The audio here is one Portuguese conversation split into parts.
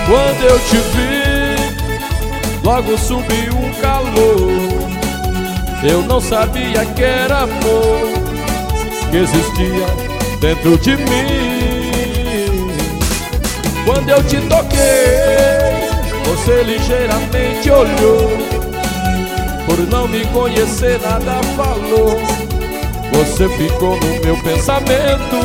Quando eu te vi, logo subiu um calor. Eu não sabia que era amor que existia dentro de mim. Quando eu te toquei, você ligeiramente olhou. Por não me conhecer nada falou. Você ficou no meu pensamento.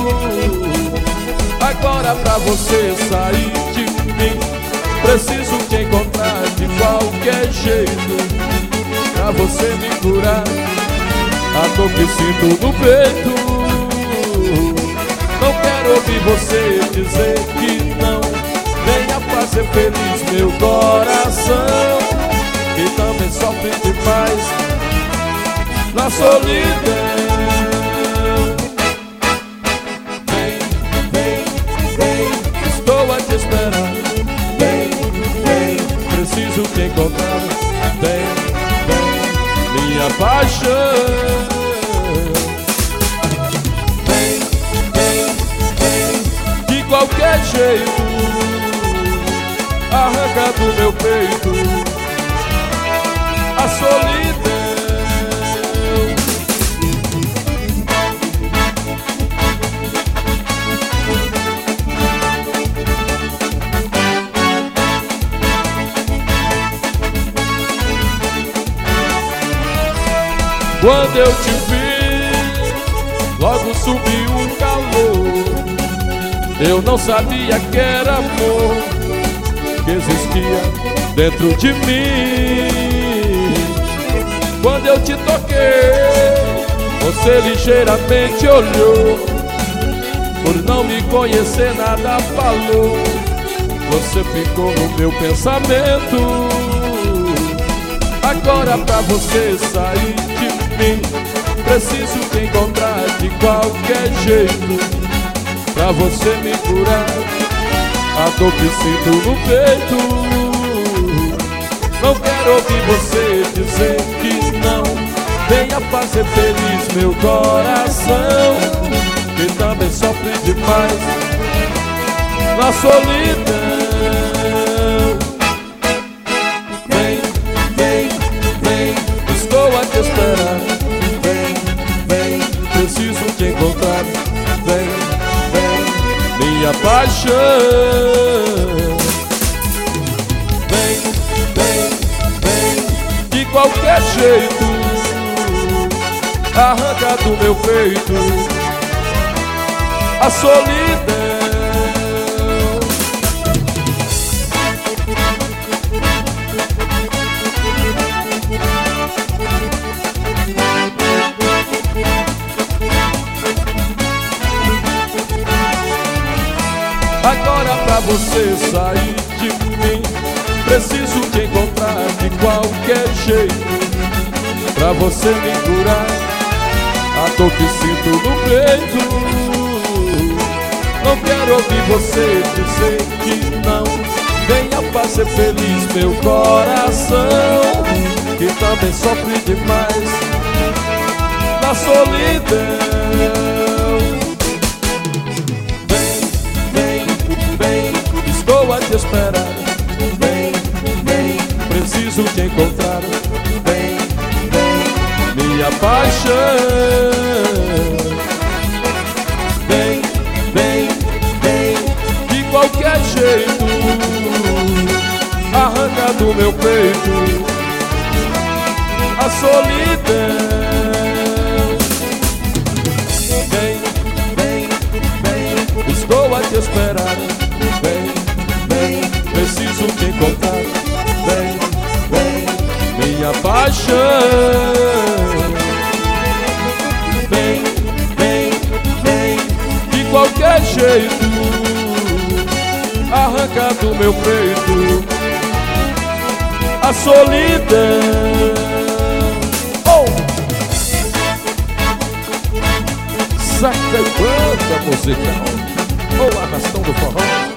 Agora pra você sair de mim, preciso te encontrar de qualquer jeito. Pra você me curar a dor que sinto no peito. Não quero ouvir você dizer que não. Venha fazer feliz meu coração, que também sofre demais na solidão. Vem, vem, vem, estou a te esperar. Vem, vem, preciso te encontrar. Vem, vem, minha paixão. Vem, vem, vem, de qualquer jeito, arranca do meu peito a solidão. Quando eu te vi, logo subiu um calor. Eu não sabia que era amor que existia dentro de mim. Quando eu te toquei, você ligeiramente olhou. Por não me conhecer nada falou. Você ficou no meu pensamento. Agora pra você sair de mim, preciso te encontrar de qualquer jeito. Pra você me curar a dor que sinto no peito. Não quero ouvir você dizer que não. Venha fazer feliz meu coração, que também sofre demais na solidão. Vem, vem, vem, estou a te esperar. Vem, vem, preciso te encontrar. Vem, vem, minha paixão. Vem, vem, vem, de qualquer jeito, arranca do meu peito a solidão. Agora pra você sair de mim, preciso te encontrar de qualquer jeito. Pra você me curar a dor que sinto no peito. Não quero ouvir você dizer que não. Venha fazer feliz meu coração, que também sofre demais na solidão. Estou a te esperar. Vem, vem, preciso te encontrar. Vem, vem, minha paixão. Vem, vem, vem, de qualquer jeito, arranca do meu peito a solidão. Vem, vem, vem, estou a te esperar. Vem, preciso te encontrar. Vem, vem, minha paixão. Vem, vem, vem, de qualquer jeito, arranca do meu peito a solidão. Oh! Saca e banda musical, ou arrastão do forró.